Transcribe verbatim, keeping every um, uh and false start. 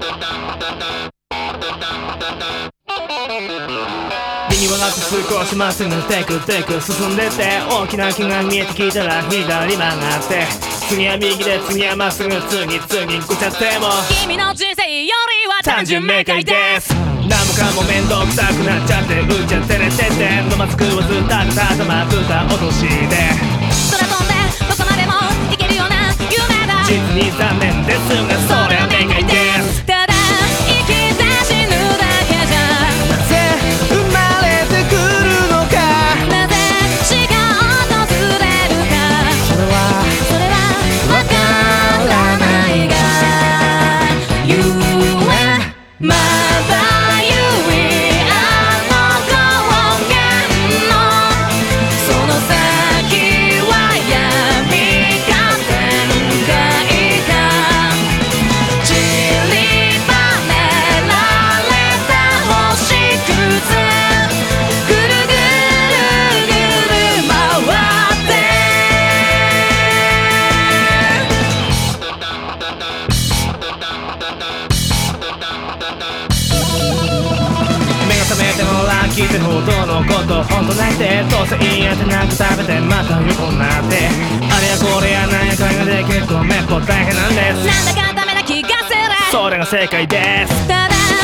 右は少しまっすぐテクテク進んでって大きな木が見えてきたら左曲がって次は右で次はまっすぐ次々ぐちゃっても君の人生よりは単純明快です何もかも面倒くさくなっちゃってうっちゃってれてて飲まず食わずただただまくた落としで空飛んでどこまでも行けるような夢だ実に残念ですがそれは明快ですただ生きて死ぬだけじゃなぜ生まれてくるのかなぜ死が訪れるかそれはそれはわからないが You are まだゆいあの高原のその先は闇が天界か散りばめられた星屑ぐるぐるぐる回って目が覚めてもラッキーってほどのことほんとないってどうせいいやってなく食べてまた横になってあれやこれやなんやかんやで結構めっぽ大変なんですなんだかダメな気がするそれが正解ですただ